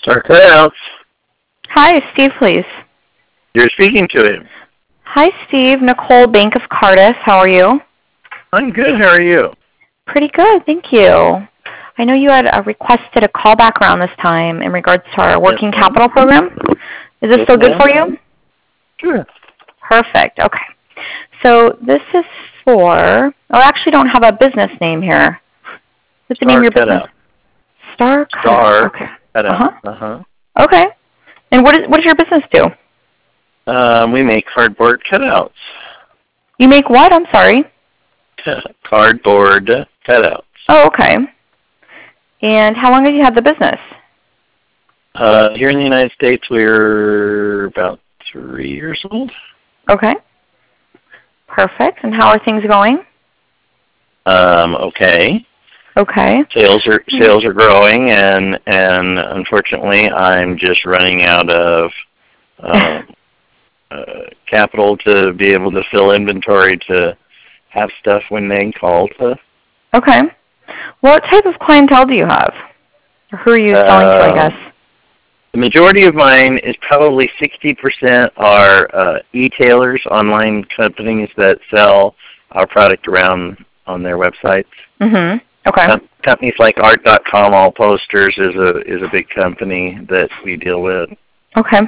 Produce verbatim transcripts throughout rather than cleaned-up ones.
Star Cutouts. Hi, Steve, please. You're speaking to him. Hi, Steve. Nicole, Bank of Cardiff. How are you? I'm good. How are you? Pretty good, thank you. I know you had uh, requested a call back around this time in regards to our working Yes, capital program. Is this Yes, still good ma'am. for you? Sure. Perfect. Okay. So this is for, oh, I actually don't have a business name here. What's the name of your business? Cutout. Star Cutout. Star Okay. Cutout. Uh-huh. Uh-huh. Okay. And what, is, what does your business do? Um, we make cardboard cutouts. You make what? I'm sorry. Cardboard cutouts. Oh, okay. And how long have you had the business? Uh, here in the United States, we're about three years old. Okay. Perfect. And how are things going? Um, okay. Okay. Sales are sales are growing, and and unfortunately, I'm just running out of uh, uh, capital to be able to fill inventory to have stuff when they call to. Okay. What type of clientele do you have? Or who are you selling to, I Uh, guess? The majority of mine is probably sixty percent are uh, e-tailers, online companies that sell our product around on their websites. Mm-hmm. Okay. Com- companies like art dot com, All Posters is a is a big company that we deal with. Okay.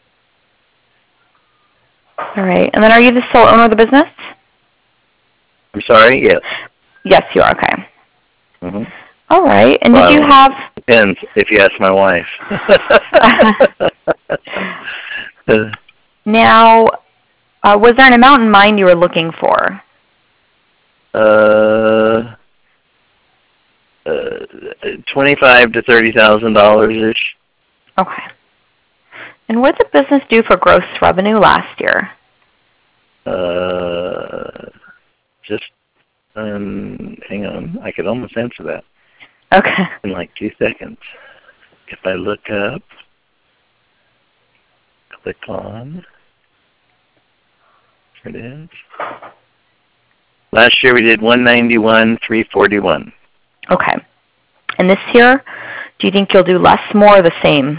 All right. And then are you the sole owner of the business? I'm sorry. Yes. Yes, you are. Okay. Mm-hmm. All right. And Well, did you have... depends if you ask my wife. Now, uh, was there an amount in mind you were looking for? uh, uh, twenty-five to thirty thousand dollars ish. Okay. And what did the business do for gross revenue last year? Uh, just um, hang on. I could almost answer that Okay. in like two seconds. If I look up, click on. Here it is. Last year we did one ninety-one, three forty-one. Okay. And this year, do you think you'll do less, more, or the same?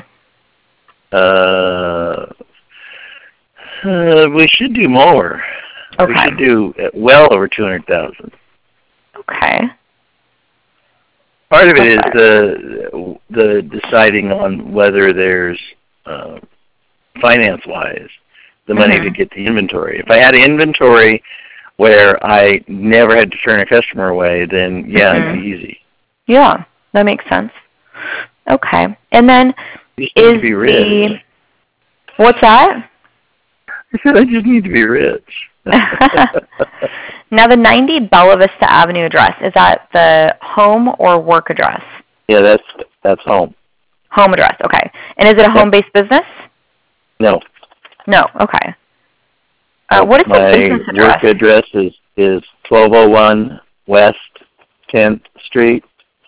Uh, uh, we should do more. Okay. We should do well over two hundred thousand. Okay. Part of it is the the deciding on whether there's uh, finance-wise the money Mm-hmm. to get the inventory. If I had inventory where I never had to turn a customer away, then yeah, Mm-hmm. it'd be easy. Yeah, that makes sense. Okay. And then You just need is to be rich. the... What's that? I said I just need to be rich. Now, the ninety Bella Vista Avenue address, is that the home or work address? Yeah, that's that's home. Home address, okay. And is it a home-based business? No. No, okay. Uh, what is My the business address? work address is is twelve oh one West tenth Street.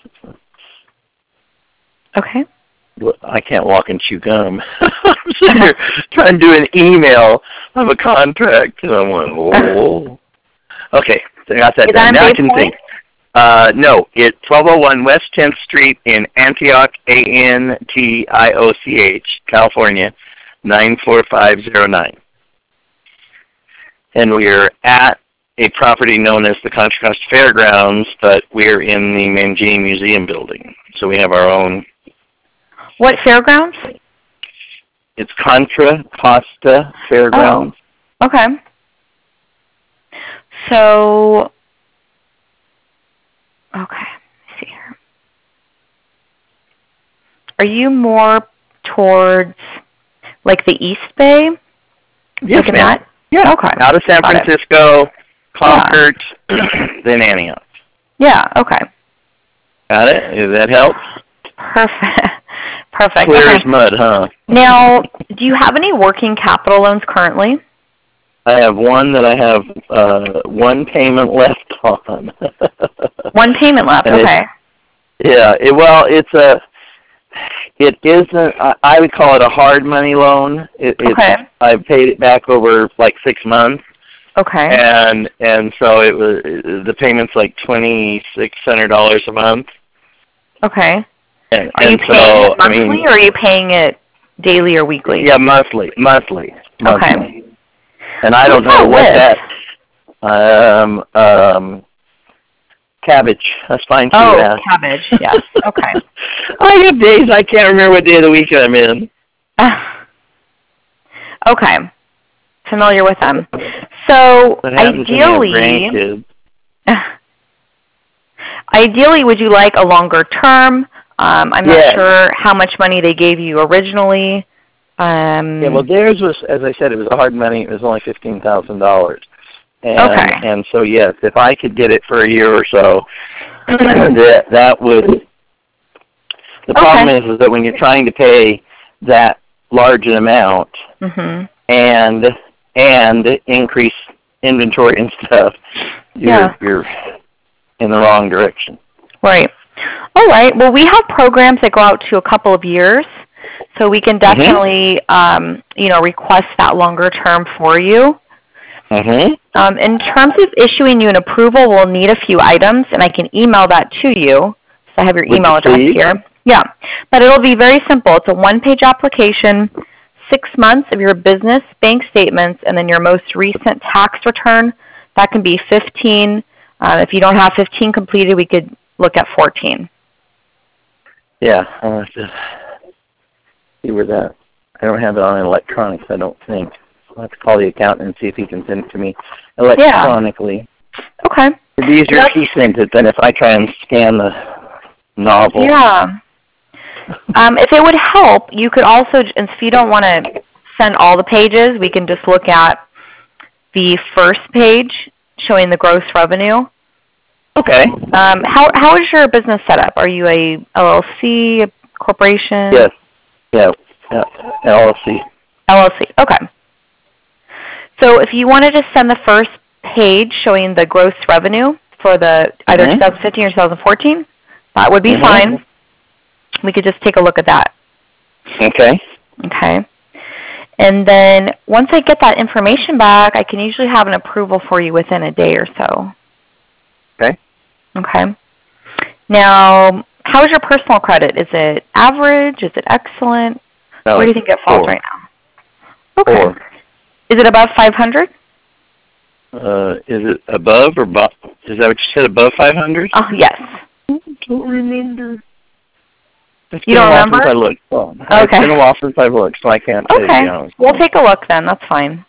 Okay. I can't walk and chew gum. I'm sitting here trying to do an email of a contract, and I'm like, oh. Okay, so I got that Is done. that Now I Bay can Point? think. Uh, no, it's twelve oh one West tenth Street in Antioch, A N T I O C H, California, nine four five zero nine. And we're at a property known as the Contra Costa Fairgrounds, but we're in the Mangini Museum building. So we have our own. What fairgrounds? It's Contra Costa Fairgrounds. Oh, okay. So, okay, let's see here. Are you more towards, like, the East Bay? Yes, like in ma'am. that? Yeah. Okay. Out of San Got it. Francisco, Concord, then Antioch. Yeah, okay. Got it? Does that help? Perfect. Perfect. Clear Okay. as mud, huh? Now, do you have any working capital loans currently? I have one that I have uh, one payment left on. One payment left, And okay. Yeah, it, well, it's a, it isn't, I, I would call it a hard money loan. It, it's, Okay. I've paid it back over like six months. Okay. And and so it was, the payment's like twenty-six hundred dollars a month. Okay. And, Are you and paying so, it monthly I mean, or are you paying it daily or weekly? yeah, monthly, monthly, monthly. Okay. And I don't Who's that know what with? that, um, um, cabbage. That's fine too. Oh, Ask. cabbage. Yes. Okay. I have days I can't remember what day of the week I'm in. Okay. Familiar with them. So What happens when you have ideally, grandkids? ideally, would you like a longer term? Um, I'm Yes. not sure how much money they gave you originally. Um, Yeah, well, theirs was, as I said, it was hard money. It was only fifteen thousand dollars. And, okay. and so, yes, if I could get it for a year or so, that, that would, the problem Okay. is, is that when you're trying to pay that large an amount Mm-hmm. and, and increase inventory and stuff, you're, Yeah. you're in the wrong direction. Right. All right. Well, we have programs that go out to a couple of years, so we can definitely, mm-hmm. um, you know, request that longer term for you. Mm-hmm. Um, in terms of issuing you an approval, we'll need a few items, and I can email that to you. So I have your Would email you address please? here. Yeah, but it'll be very simple. It's a one-page application, six months of your business bank statements, and then your most recent tax return. That can be fifteen. Uh, if you don't have fifteen completed, we could look at fourteen. Yeah, I'll have to see where that. I don't have it on electronics, I don't think. I'll have to call the accountant and see if he can send it to me electronically. Yeah. Okay. It'd be easier if he sent it than if I try and scan the novel. Yeah. Um, if it would help, you could also, if you don't want to send all the pages, we can just look at the first page showing the gross revenue. Okay. Um, how how is your business set up? Are you a L L C, a corporation? Yes. Yeah. yeah. L L C. L L C. Okay. So if you wanted to send the first page showing the gross revenue for the either mm-hmm. twenty fifteen or twenty fourteen, that would be mm-hmm. fine. We could just take a look at that. Okay. Okay. And then once I get that information back, I can usually have an approval for you within a day or so. Okay. Okay. Now, how is your personal credit? Is it average? Is it excellent? No, Where do you think it falls four. right now? Okay. Four. Is it above five hundred? Uh, is it above or above? Is that what you said, above five hundred? Oh, yes. I don't remember. It's you don't remember? Since I looked. Well, okay. It's been a while since I've looked, so I can't say, okay. to be honest. We'll take a look then. That's fine.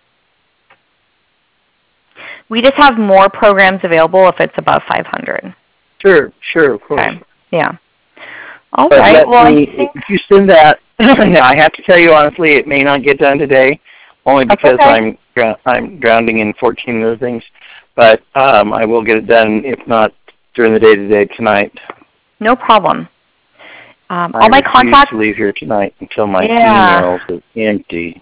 We just have more programs available if it's above five hundred. Sure, sure, of course. Okay. Yeah. All but right. Well, me, I think if you send that, I have to tell you honestly, it may not get done today, only because okay. I'm I'm drowning in fourteen other things. But um, I will get it done, if not during the day today tonight. No problem. Um, I all my refuse contacts. to leave here tonight until my yeah. emails is empty.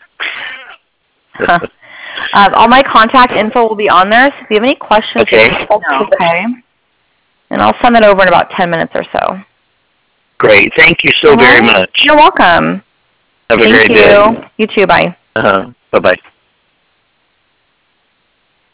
huh. um, all my contact info will be on there. So if you have any questions, okay. okay. And I'll send it over in about ten minutes or so. Great. Thank you so all very right. much. You're welcome. Have a Thank great you. day. You too. Bye. Uh-huh. Bye-bye.